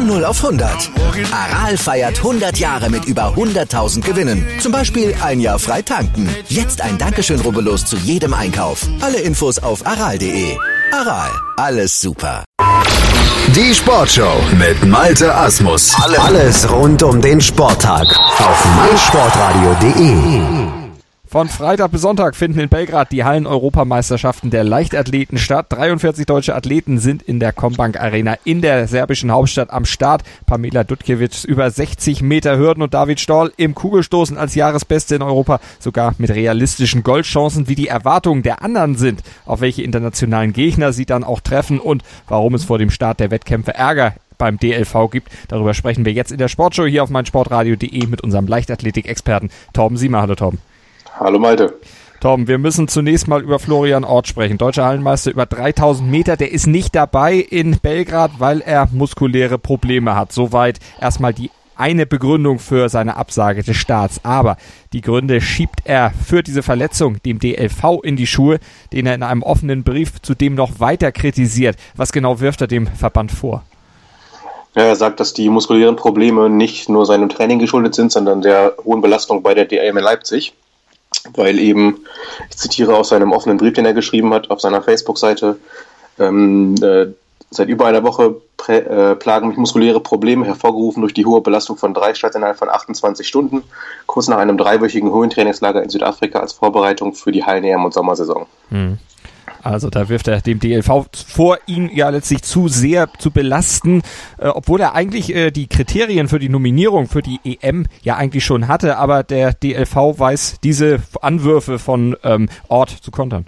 Von 0 auf 100. Aral feiert 100 Jahre mit über 100.000 Gewinnen. Zum Beispiel ein Jahr frei tanken. Jetzt ein Dankeschön, rubbellos zu jedem Einkauf. Alle Infos auf aral.de. Aral, alles super. Die Sportshow mit Malte Asmus. Alles rund um den Sporttag auf meinsportradio.de. Von Freitag bis Sonntag finden in Belgrad die Hallen-Europameisterschaften der Leichtathleten statt. 43 deutsche Athleten sind in der Combank Arena in der serbischen Hauptstadt am Start. Pamela Dutkiewicz über 60 Meter Hürden und David Storl im Kugelstoßen als Jahresbeste in Europa, sogar mit realistischen Goldchancen, wie die Erwartungen der anderen sind, auf welche internationalen Gegner sie dann auch treffen und warum es vor dem Start der Wettkämpfe Ärger beim DLV gibt. Darüber sprechen wir jetzt in der Sportshow hier auf meinsportradio.de mit unserem Leichtathletik-Experten Torben Siemer. Hallo Torben. Hallo Malte. Torben, wir müssen zunächst mal über Florian Orth sprechen. Deutscher Hallenmeister über 3000 Meter. Der ist nicht dabei in Belgrad, weil er muskuläre Probleme hat. Soweit erstmal die eine Begründung für seine Absage des Starts. Aber die Gründe schiebt er für diese Verletzung dem DLV in die Schuhe, den er in einem offenen Brief zudem noch weiter kritisiert. Was genau wirft er dem Verband vor? Ja, er sagt, dass die muskulären Probleme nicht nur seinem Training geschuldet sind, sondern der hohen Belastung bei der DM in Leipzig. Weil eben, ich zitiere aus seinem offenen Brief, den er geschrieben hat auf seiner Facebook-Seite, seit über einer Woche plagen mich muskuläre Probleme, hervorgerufen durch die hohe Belastung von 3 Starts innerhalb von 28 Stunden, kurz nach einem 3-wöchigen Höhentrainingslager in Südafrika als Vorbereitung für die Hallen-EM und Sommersaison. Also da wirft er dem DLV vor, ihn ja letztlich zu sehr zu belasten, obwohl er eigentlich die Kriterien für die Nominierung für die EM ja eigentlich schon hatte, aber der DLV weiß, diese Anwürfe von Orth zu kontern.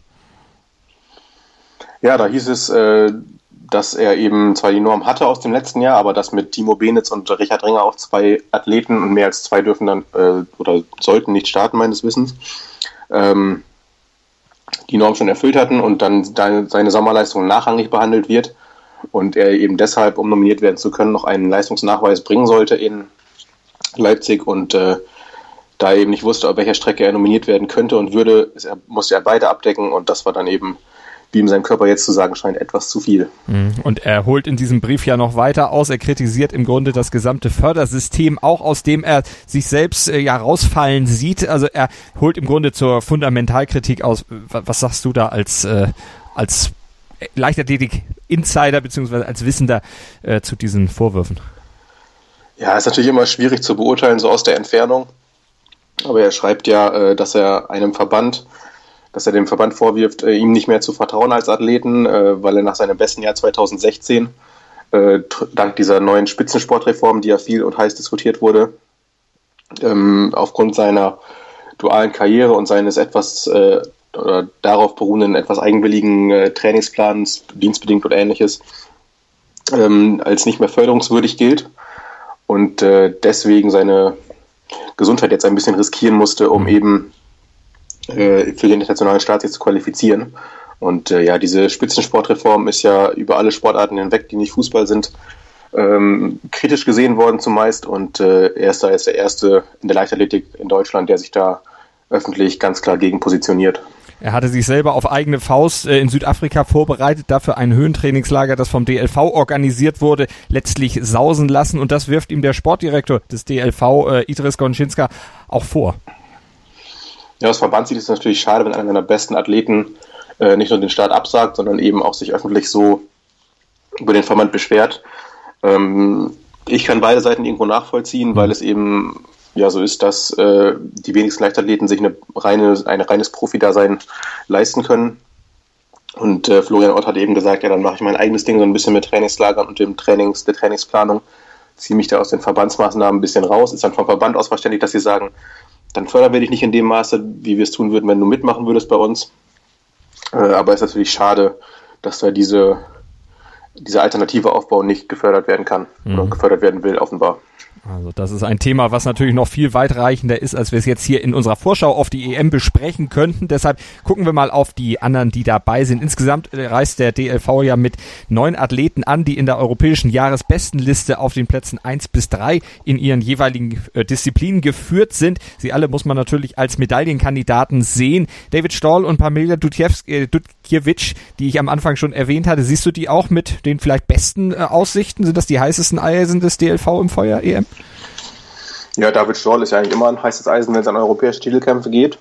Ja, da hieß es, dass er eben zwar die Norm hatte aus dem letzten Jahr, aber dass mit Timo Benitz und Richard Ringer auch 2 Athleten und mehr als 2 dürfen dann oder sollten nicht starten, meines Wissens, die Norm schon erfüllt hatten und dann seine Sommerleistung nachrangig behandelt wird und er eben deshalb, um nominiert werden zu können, noch einen Leistungsnachweis bringen sollte in Leipzig und da er eben nicht wusste, auf welcher Strecke er nominiert werden könnte und würde, musste er beide abdecken und das war dann eben, wie ihm sein Körper jetzt zu sagen scheint, etwas zu viel. Und er holt in diesem Brief ja noch weiter aus. Er kritisiert im Grunde das gesamte Fördersystem, auch aus dem er sich selbst rausfallen sieht. Also er holt im Grunde zur Fundamentalkritik aus. Was sagst du da als Leichtathletik-Insider bzw. als Wissender zu diesen Vorwürfen? Ja, ist natürlich immer schwierig zu beurteilen, so aus der Entfernung. Aber er schreibt ja, dass er dem Verband vorwirft, ihm nicht mehr zu vertrauen als Athleten, weil er nach seinem besten Jahr 2016, dank dieser neuen Spitzensportreform, die ja viel und heiß diskutiert wurde, aufgrund seiner dualen Karriere und seines etwas darauf beruhenden, etwas eigenwilligen Trainingsplans, dienstbedingt oder ähnliches, als nicht mehr förderungswürdig gilt und deswegen seine Gesundheit jetzt ein bisschen riskieren musste, um eben für den internationalen Start jetzt zu qualifizieren. Und diese Spitzensportreform ist ja über alle Sportarten hinweg, die nicht Fußball sind, kritisch gesehen worden zumeist. Und er ist der Erste in der Leichtathletik in Deutschland, der sich da öffentlich ganz klar gegen positioniert. Er hatte sich selber auf eigene Faust in Südafrika vorbereitet, dafür ein Höhentrainingslager, das vom DLV organisiert wurde, letztlich sausen lassen. Und das wirft ihm der Sportdirektor des DLV, Idris Gonczynska, auch vor. Ja, aus Verband sieht es natürlich schade, wenn einer seiner besten Athleten nicht nur den Start absagt, sondern eben auch sich öffentlich so über den Verband beschwert. Ich kann beide Seiten irgendwo nachvollziehen, weil es eben so ist, dass die wenigsten Leichtathleten sich ein reines Profi-Dasein leisten können. Und Florian Orth hat eben gesagt, ja, dann mache ich mein eigenes Ding so ein bisschen mit Trainingslagern und der Trainingsplanung, ziehe mich da aus den Verbandsmaßnahmen ein bisschen raus. Ist dann vom Verband aus verständlich, dass sie sagen, dann fördern wir dich nicht in dem Maße, wie wir es tun würden, wenn du mitmachen würdest bei uns. Aber es ist natürlich schade, dass da dieser alternative Aufbau nicht gefördert werden kann oder gefördert werden will, offenbar. Also das ist ein Thema, was natürlich noch viel weitreichender ist, als wir es jetzt hier in unserer Vorschau auf die EM besprechen könnten. Deshalb gucken wir mal auf die anderen, die dabei sind. Insgesamt reist der DLV ja mit 9 Athleten an, die in der europäischen Jahresbestenliste auf den Plätzen 1 bis 3 in ihren jeweiligen Disziplinen geführt sind. Sie alle muss man natürlich als Medaillenkandidaten sehen. David Storl und Pamela Dutkiewicz, die ich am Anfang schon erwähnt hatte, siehst du die auch mit den vielleicht besten Aussichten? Sind das die heißesten Eisen des DLV im Feuer EM? Ja, David Storl ist ja eigentlich immer ein heißes Eisen, wenn es an europäische Titelkämpfe geht.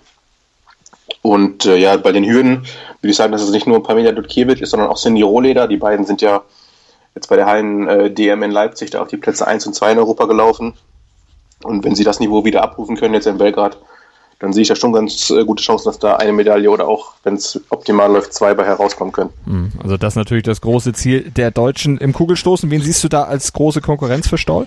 Und bei den Hürden würde ich sagen, dass es nicht nur Pamela Dutkiewicz ist, sondern auch Cindy Rohleder. Die beiden sind ja jetzt bei der Hallen-DM in Leipzig da auf die Plätze 1 und 2 in Europa gelaufen. Und wenn sie das Niveau wieder abrufen können jetzt in Belgrad, dann sehe ich da schon ganz gute Chancen, dass da eine Medaille oder auch, wenn es optimal läuft, 2 bei herauskommen können. Also das ist natürlich das große Ziel der Deutschen im Kugelstoßen. Wen siehst du da als große Konkurrenz für Stoll?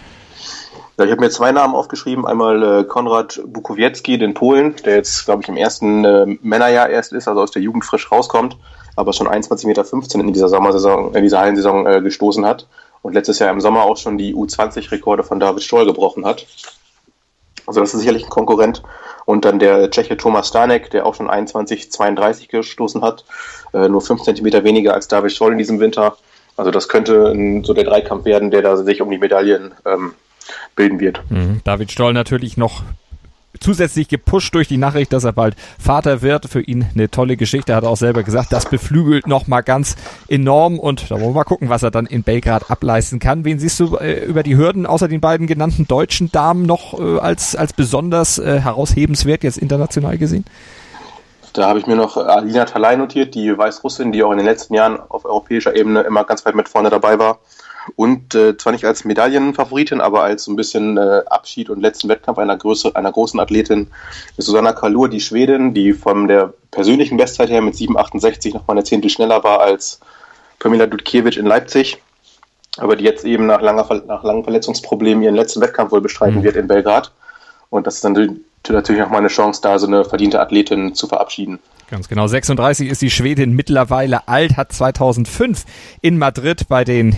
Ja, ich habe mir 2 Namen aufgeschrieben. Einmal Konrad Bukowiecki, den Polen, der jetzt, glaube ich, im ersten Männerjahr erst ist, also aus der Jugend frisch rauskommt, aber schon 21,15 Meter in dieser Sommersaison, in dieser Hallensaison gestoßen hat und letztes Jahr im Sommer auch schon die U20-Rekorde von David Stoll gebrochen hat. Also das ist sicherlich ein Konkurrent. Und dann der Tscheche Thomas Stanek, der auch schon 21,32 gestoßen hat, nur 5 Zentimeter weniger als David Stoll in diesem Winter. Also das könnte so der Dreikampf werden, der da sich um die Medaillen bilden wird. David Stoll natürlich noch zusätzlich gepusht durch die Nachricht, dass er bald Vater wird. Für ihn eine tolle Geschichte, hat er auch selber gesagt. Das beflügelt nochmal ganz enorm und da wollen wir mal gucken, was er dann in Belgrad ableisten kann. Wen siehst du über die Hürden außer den beiden genannten deutschen Damen noch als besonders heraushebenswert jetzt international gesehen? Da habe ich mir noch Alina Talay notiert, die Weißrussin, die auch in den letzten Jahren auf europäischer Ebene immer ganz weit mit vorne dabei war. Und zwar nicht als Medaillenfavoritin, aber als so ein bisschen Abschied und letzten Wettkampf einer großen Athletin ist Susanna Kalur, die Schwedin, die von der persönlichen Bestzeit her mit 7,68 noch mal eine Zehntel schneller war als Pamela Dutkiewicz in Leipzig, aber die jetzt eben nach langen Verletzungsproblemen ihren letzten Wettkampf wohl bestreiten wird in Belgrad. Und das ist dann natürlich noch mal eine Chance, da so eine verdiente Athletin zu verabschieden. Ganz genau, 36 ist die Schwedin mittlerweile alt, hat 2005 in Madrid bei den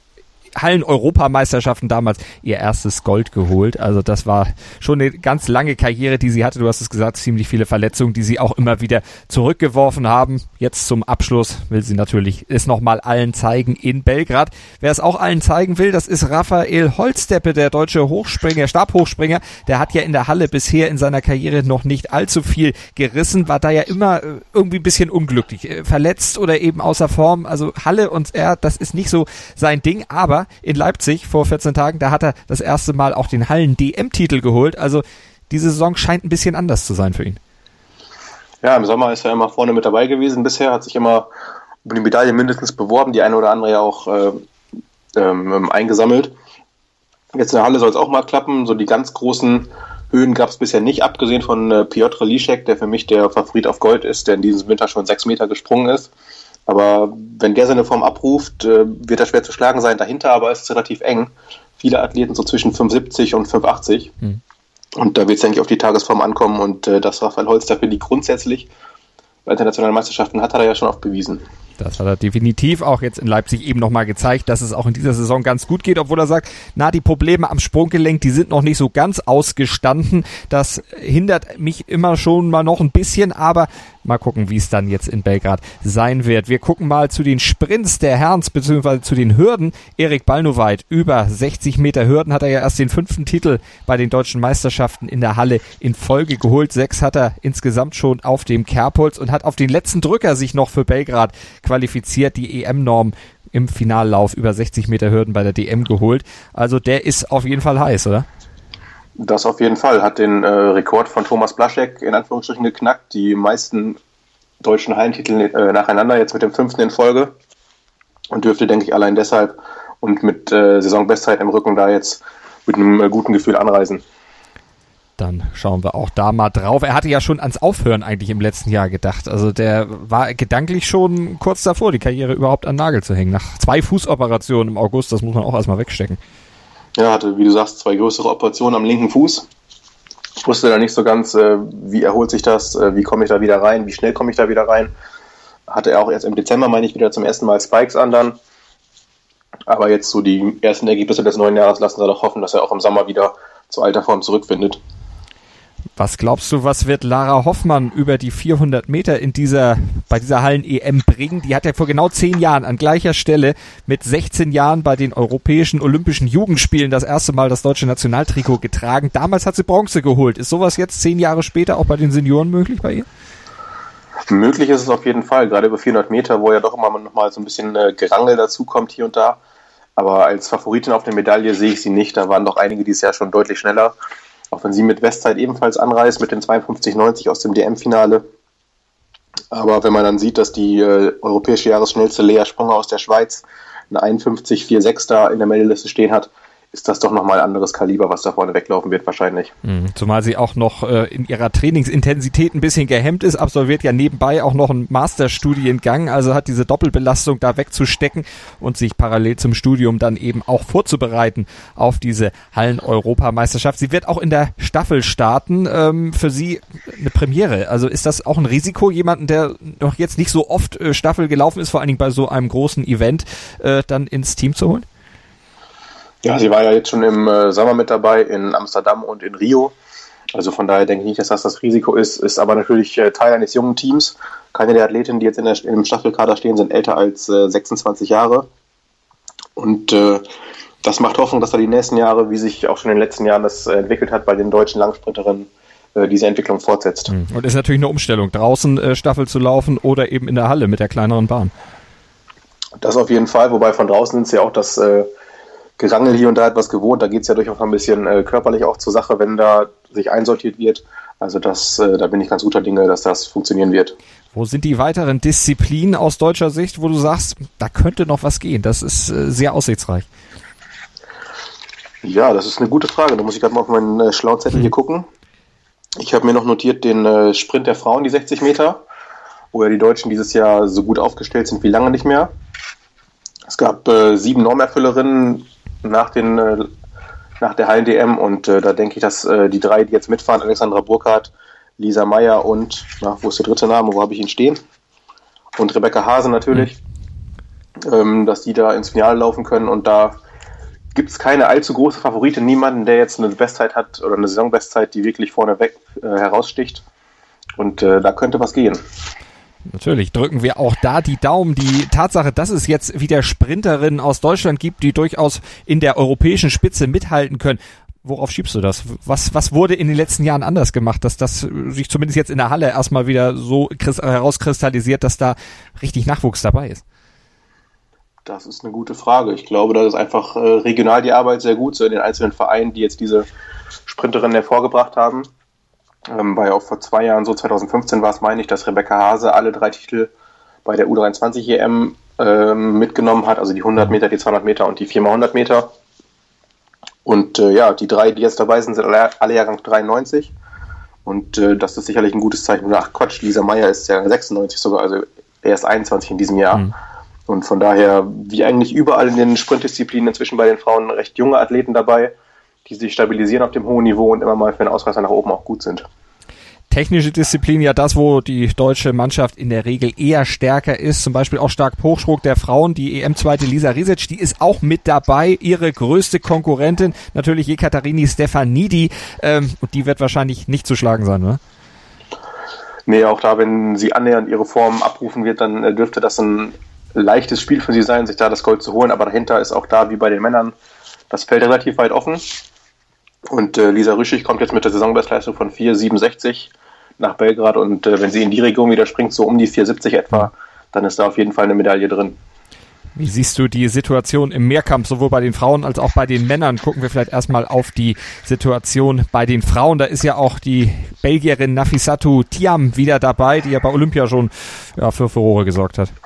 Hallen-Europameisterschaften damals ihr erstes Gold geholt. Also das war schon eine ganz lange Karriere, die sie hatte. Du hast es gesagt, ziemlich viele Verletzungen, die sie auch immer wieder zurückgeworfen haben. Jetzt zum Abschluss will sie natürlich es nochmal allen zeigen in Belgrad. Wer es auch allen zeigen will, das ist Raphael Holzdeppe, der deutsche Stabhochspringer. Der hat ja in der Halle bisher in seiner Karriere noch nicht allzu viel gerissen, war da ja immer irgendwie ein bisschen unglücklich, verletzt oder eben außer Form. Also Halle und er, das ist nicht so sein Ding, aber in Leipzig vor 14 Tagen, da hat er das erste Mal auch den Hallen-DM-Titel geholt. Also diese Saison scheint ein bisschen anders zu sein für ihn. Ja, im Sommer ist er immer vorne mit dabei gewesen bisher, hat sich immer um die Medaille mindestens beworben, die eine oder andere ja auch eingesammelt. Jetzt in der Halle soll es auch mal klappen. So die ganz großen Höhen gab es bisher nicht, abgesehen von Piotr Liszek, der für mich der Favorit auf Gold ist, der in diesem Winter schon 6 Meter gesprungen ist. Aber wenn der seine Form abruft, wird er schwer zu schlagen sein. Dahinter aber ist es relativ eng. Viele Athleten so zwischen 5,70 und 5,80. Und da wird es, denke ich, auf die Tagesform ankommen. Und dass Raphael Holzdeppe die grundsätzlich bei internationalen Meisterschaften hat er ja schon oft bewiesen. Das hat er definitiv auch jetzt in Leipzig eben nochmal gezeigt, dass es auch in dieser Saison ganz gut geht, obwohl er sagt, die Probleme am Sprunggelenk, die sind noch nicht so ganz ausgestanden. Das hindert mich immer schon mal noch ein bisschen, aber mal gucken, wie es dann jetzt in Belgrad sein wird. Wir gucken mal zu den Sprints der Herren, beziehungsweise zu den Hürden. Erik Balnowait, über 60 Meter Hürden, hat er ja erst den 5. Titel bei den deutschen Meisterschaften in der Halle in Folge geholt. 6 hat er insgesamt schon auf dem Kerbholz und hat auf den letzten Drücker sich noch für Belgrad qualifiziert, die EM-Norm im Finallauf über 60 Meter Hürden bei der DM geholt. Also der ist auf jeden Fall heiß, oder? Das auf jeden Fall. Hat den Rekord von Thomas Blaschek in Anführungsstrichen geknackt. Die meisten deutschen Hallentitel nacheinander, jetzt mit dem 5. in Folge. Und dürfte, denke ich, allein deshalb und mit Saisonbestzeit im Rücken da jetzt mit einem guten Gefühl anreisen. Dann schauen wir auch da mal drauf. Er hatte ja schon ans Aufhören eigentlich im letzten Jahr gedacht. Also der war gedanklich schon kurz davor, die Karriere überhaupt an den Nagel zu hängen. Nach 2 Fußoperationen im August, das muss man auch erstmal wegstecken. Ja, hatte, wie du sagst, 2 größere Operationen am linken Fuß. Ich wusste da nicht so ganz, wie erholt sich das, wie komme ich da wieder rein, wie schnell komme ich da wieder rein. Hatte er auch erst im Dezember, meine ich, wieder zum ersten Mal Spikes an dann. Aber jetzt so die ersten Ergebnisse des neuen Jahres lassen wir doch hoffen, dass er auch im Sommer wieder zur alter Form zurückfindet. Was glaubst du, was wird Lara Hoffmann über die 400 Meter bei dieser Hallen-EM bringen? Die hat ja vor genau 10 Jahren an gleicher Stelle mit 16 Jahren bei den Europäischen Olympischen Jugendspielen das erste Mal das deutsche Nationaltrikot getragen. Damals hat sie Bronze geholt. Ist sowas jetzt 10 Jahre später auch bei den Senioren möglich bei ihr? Möglich ist es auf jeden Fall, gerade über 400 Meter, wo ja doch immer noch mal so ein bisschen Gerangel dazu kommt hier und da. Aber als Favoritin auf der Medaille sehe ich sie nicht. Da waren doch einige dieses Jahr schon deutlich schneller. Auch wenn sie mit Bestzeit ebenfalls anreist, mit den 52,90 aus dem DM-Finale. Aber wenn man dann sieht, dass die europäische Jahresschnellste Lea Sprunger aus der Schweiz eine 51,46 da in der Meldeliste stehen hat, ist das doch nochmal ein anderes Kaliber, was da vorne weglaufen wird wahrscheinlich. Zumal sie auch noch in ihrer Trainingsintensität ein bisschen gehemmt ist, absolviert ja nebenbei auch noch einen Masterstudiengang, also hat diese Doppelbelastung da wegzustecken und sich parallel zum Studium dann eben auch vorzubereiten auf diese Hallen-Europameisterschaft. Sie wird auch in der Staffel starten, für sie eine Premiere. Also ist das auch ein Risiko, jemanden, der noch jetzt nicht so oft Staffel gelaufen ist, vor allen Dingen bei so einem großen Event, dann ins Team zu holen? Ja, sie war ja jetzt schon im Sommer mit dabei in Amsterdam und in Rio. Also von daher denke ich nicht, dass das Risiko ist aber natürlich Teil eines jungen Teams. Keine der Athletinnen, die jetzt im Staffelkader stehen, sind älter als 26 Jahre. Und das macht Hoffnung, dass da die nächsten Jahre, wie sich auch schon in den letzten Jahren das entwickelt hat, bei den deutschen Langsprinterinnen diese Entwicklung fortsetzt. Und ist natürlich eine Umstellung, draußen Staffel zu laufen oder eben in der Halle mit der kleineren Bahn. Das auf jeden Fall, wobei von draußen ist ja auch das Gerangel hier und da etwas gewohnt. Da geht es ja durchaus ein bisschen körperlich auch zur Sache, wenn da sich einsortiert wird. Also da bin ich ganz guter Dinge, dass das funktionieren wird. Wo sind die weiteren Disziplinen aus deutscher Sicht, wo du sagst, da könnte noch was gehen? Das ist sehr aussichtsreich. Ja, das ist eine gute Frage. Da muss ich gerade mal auf meinen schlauen Zettel hier gucken. Ich habe mir noch notiert den Sprint der Frauen, die 60 Meter, wo ja die Deutschen dieses Jahr so gut aufgestellt sind wie lange nicht mehr. Es gab 7 Normerfüllerinnen nach der Hallen-DM und da denke ich, dass die 3, die jetzt mitfahren, Alexandra Burkhardt, Lisa Meyer und, wo ist der dritte Name, wo habe ich ihn stehen? Und Rebecca Hase natürlich, dass die da ins Finale laufen können und da gibt es keine allzu große Favoritin, niemanden, der jetzt eine Bestzeit hat oder eine Saisonbestzeit, die wirklich vorneweg heraussticht und da könnte was gehen. Natürlich drücken wir auch da die Daumen. Die Tatsache, dass es jetzt wieder Sprinterinnen aus Deutschland gibt, die durchaus in der europäischen Spitze mithalten können. Worauf schiebst du das? Was wurde in den letzten Jahren anders gemacht, dass das sich zumindest jetzt in der Halle erstmal wieder so herauskristallisiert, dass da richtig Nachwuchs dabei ist? Das ist eine gute Frage. Ich glaube, da ist einfach regional die Arbeit sehr gut, so in den einzelnen Vereinen, die jetzt diese Sprinterinnen hervorgebracht haben. War ja auch vor 2 Jahren so, 2015 war es, meine ich, dass Rebecca Hase alle 3 Titel bei der U23 EM mitgenommen hat, also die 100 Meter, die 200 Meter und die 4x100 Meter. Und die 3, die jetzt dabei sind alle Jahrgang 93 und das ist sicherlich ein gutes Zeichen. Ach Quatsch, Lisa Meyer ist ja 96 sogar, also erst 21 in diesem Jahr. Und von daher, wie eigentlich überall in den Sprintdisziplinen, inzwischen bei den Frauen recht junge Athleten dabei, die sich stabilisieren auf dem hohen Niveau und immer mal für einen Ausreißer nach oben auch gut sind. Technische Disziplin, ja das, wo die deutsche Mannschaft in der Regel eher stärker ist, zum Beispiel auch stark Hochsprung der Frauen, die EM-Zweite Lisa Risic, die ist auch mit dabei, ihre größte Konkurrentin, natürlich Jekaterini Stefanidi, und die wird wahrscheinlich nicht zu schlagen sein, oder? Nee, auch da, wenn sie annähernd ihre Form abrufen wird, dann dürfte das ein leichtes Spiel für sie sein, sich da das Gold zu holen, aber dahinter ist auch da, wie bei den Männern, das Feld relativ weit offen. Und Lisa Rüschig kommt jetzt mit der Saisonbestleistung von 4,67 nach Belgrad und wenn sie in die Region wieder springt, so um die 4,70 etwa, dann ist da auf jeden Fall eine Medaille drin. Wie siehst du die Situation im Mehrkampf, sowohl bei den Frauen als auch bei den Männern? Gucken wir vielleicht erstmal auf die Situation bei den Frauen. Da ist ja auch die Belgierin Nafissatou Thiam wieder dabei, die ja bei Olympia schon für Furore gesorgt hat.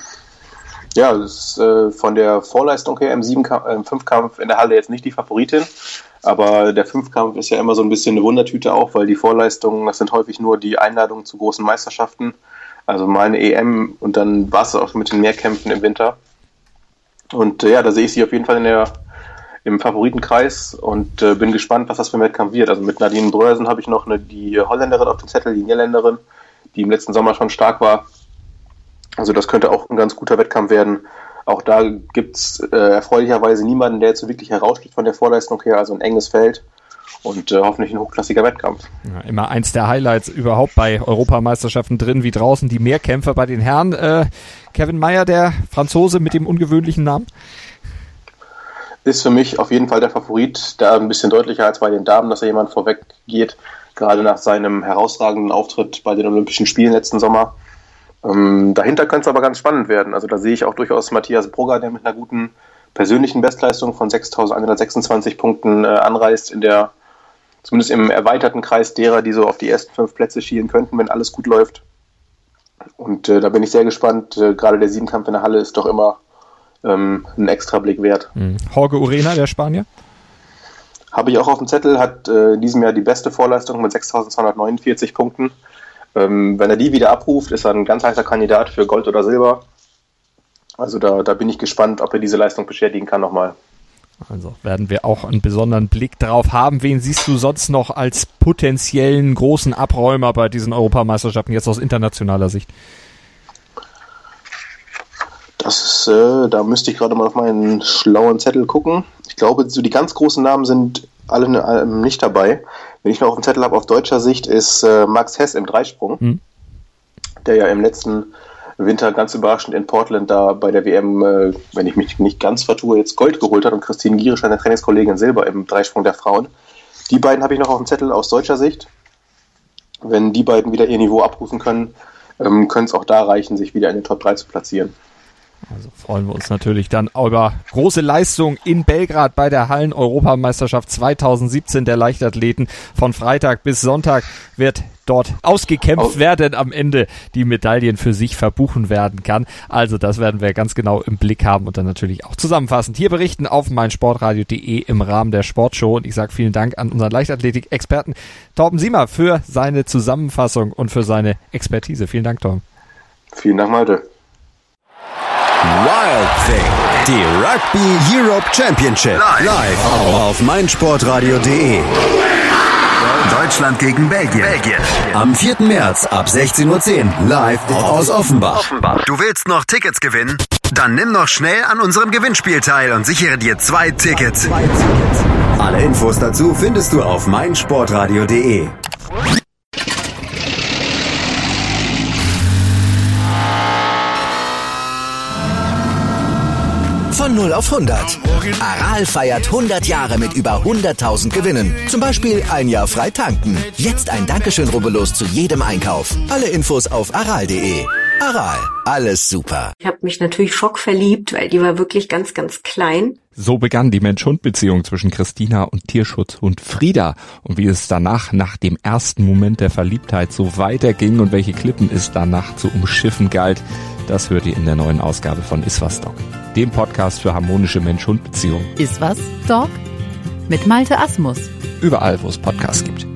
Ja, das ist von der Vorleistung her im 5-Kampf in der Halle jetzt nicht die Favoritin, aber der 5-Kampf ist ja immer so ein bisschen eine Wundertüte auch, weil die Vorleistungen, das sind häufig nur die Einladungen zu großen Meisterschaften, also mal eine EM und dann war es auch mit den Mehrkämpfen im Winter. Und da sehe ich sie auf jeden Fall im Favoritenkreis und bin gespannt, was das für ein Wettkampf wird. Also mit Nadine Breuersen habe ich noch die Holländerin auf dem Zettel, die Niederländerin, die im letzten Sommer schon stark war. Also das könnte auch ein ganz guter Wettkampf werden. Auch da gibt es erfreulicherweise niemanden, der jetzt so wirklich heraussticht von der Vorleistung her, also ein enges Feld und hoffentlich ein hochklassiger Wettkampf. Ja, immer eins der Highlights überhaupt bei Europameisterschaften drin, wie draußen die Mehrkämpfer bei den Herren. Kevin Mayer, der Franzose mit dem ungewöhnlichen Namen? Ist für mich auf jeden Fall der Favorit, da ein bisschen deutlicher als bei den Damen, dass er jemand vorweg geht, gerade nach seinem herausragenden Auftritt bei den Olympischen Spielen letzten Sommer. Dahinter könnte es aber ganz spannend werden. Also da sehe ich auch durchaus Matthias Brugger, der mit einer guten persönlichen Bestleistung von 6.126 Punkten anreist, zumindest im erweiterten Kreis derer, die so auf die ersten 5 Plätze schielen könnten, wenn alles gut läuft. Und da bin ich sehr gespannt. Gerade der Siebenkampf in der Halle ist doch immer ein extra Blick wert. Jorge Urena, der Spanier? Habe ich auch auf dem Zettel, hat in diesem Jahr die beste Vorleistung mit 6.249 Punkten. Wenn er die wieder abruft, ist er ein ganz heißer Kandidat für Gold oder Silber. Also da bin ich gespannt, ob er diese Leistung bestätigen kann nochmal. Also werden wir auch einen besonderen Blick drauf haben. Wen siehst du sonst noch als potenziellen großen Abräumer bei diesen Europameisterschaften, jetzt aus internationaler Sicht? Da müsste ich gerade mal auf meinen schlauen Zettel gucken. Ich glaube, so die ganz großen Namen sind alle nicht dabei. Wenn ich noch auf dem Zettel habe, auf deutscher Sicht, ist Max Hess im Dreisprung, der ja im letzten Winter ganz überraschend in Portland da bei der WM, wenn ich mich nicht ganz vertue, jetzt Gold geholt hat und Christine Gierisch, seine Trainingskollegin, Silber im Dreisprung der Frauen. Die beiden habe ich noch auf dem Zettel aus deutscher Sicht. Wenn die beiden wieder ihr Niveau abrufen können, können es auch da reichen, sich wieder in den Top 3 zu platzieren. Also freuen wir uns natürlich dann über große Leistung in Belgrad bei der Hallen-Europameisterschaft 2017 der Leichtathleten. Von Freitag bis Sonntag wird dort ausgekämpft werden, am Ende die Medaillen für sich verbuchen werden kann. Also das werden wir ganz genau im Blick haben und dann natürlich auch zusammenfassend hier berichten auf meinsportradio.de im Rahmen der Sportshow. Und ich sage vielen Dank an unseren Leichtathletik-Experten Torben Siemer für seine Zusammenfassung und für seine Expertise. Vielen Dank, Torben. Vielen Dank, Malte. Wild Thing, die Rugby Europe Championship, live auf meinsportradio.de. Deutschland gegen Belgien. Am 4. März ab 16:10 Uhr live aus Offenbach. Du willst noch Tickets gewinnen? Dann nimm noch schnell an unserem Gewinnspiel teil und sichere dir 2 Tickets. Alle Infos dazu findest du auf meinsportradio.de. Von 0 auf 100. Aral feiert 100 Jahre mit über 100.000 Gewinnen. Zum Beispiel ein Jahr frei tanken. Jetzt ein Dankeschön, rubbellos zu jedem Einkauf. Alle Infos auf aral.de. Aral, alles super. Ich habe mich natürlich schockverliebt, weil die war wirklich ganz, ganz klein. So begann die Mensch-Hund-Beziehung zwischen Christina und Tierschutzhund Frieda. Und wie es danach, nach dem ersten Moment der Verliebtheit, so weiterging und welche Klippen es danach zu umschiffen galt, das hört ihr in der neuen Ausgabe von Iswas Dog, dem Podcast für harmonische Mensch-Hund-Beziehungen. Iswas Dog? Mit Malte Asmus. Überall, wo es Podcasts gibt.